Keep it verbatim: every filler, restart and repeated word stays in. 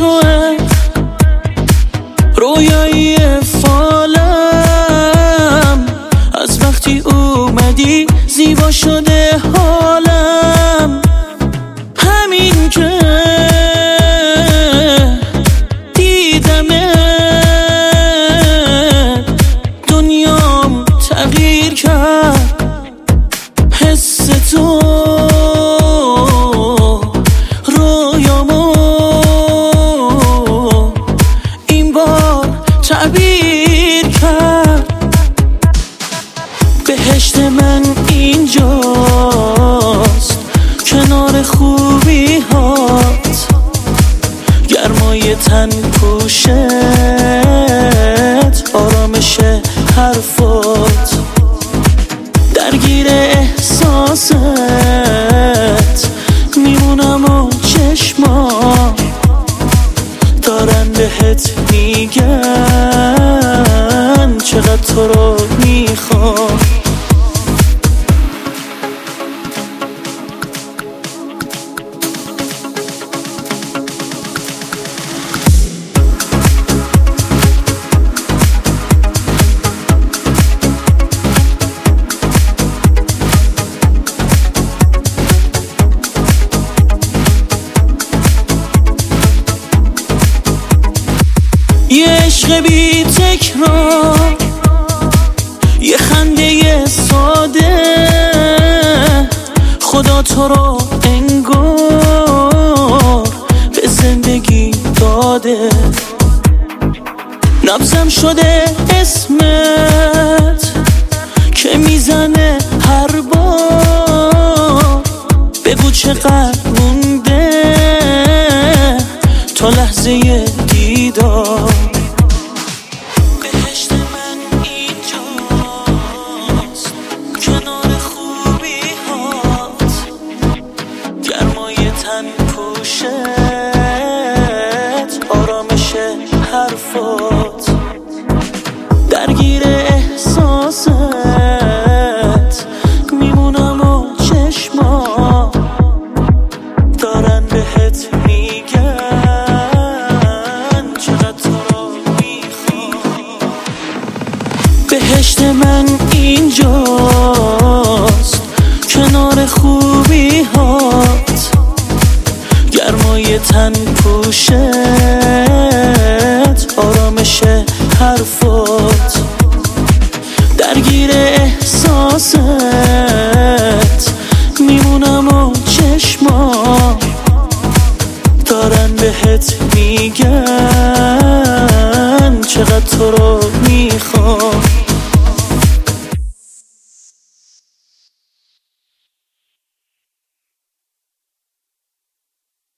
توه رویایی فالم، از وقتی اومدی زیبا شده حالم. همین که دیدمه دنیام تغییر کرد. حس تو رویامو این بار تعبیر کرد. بهشت من اینجاست کنار خوبی هات، گرمای تن پوشت، آرامش حرفات، درگیر احساست میمونم و چشمام دارن بهت میگن چقدر تو رو میخوام. یه عشق بی تکرار، یه خنده ساده، خدا تو رو انگار به زندگی داده. نبضم شده اسمت که میزنه هر بار، بگو چقدر مونده تا لحظه دیدار. بهشت من اینجاست کنار خوبی هات، گرمای تن پوشت، آرامش حرفات، درگیر احساست میمونم و چشمام دارن بهت میگن چقدر تو رو میخوام. بهشت من اینجاست کنار خوبی هات، گرمای تن پوشت، آرامش حرفات، درگیر احساست میمونم و چشمام دارن بهت میگن چقدر تو رو میخوام.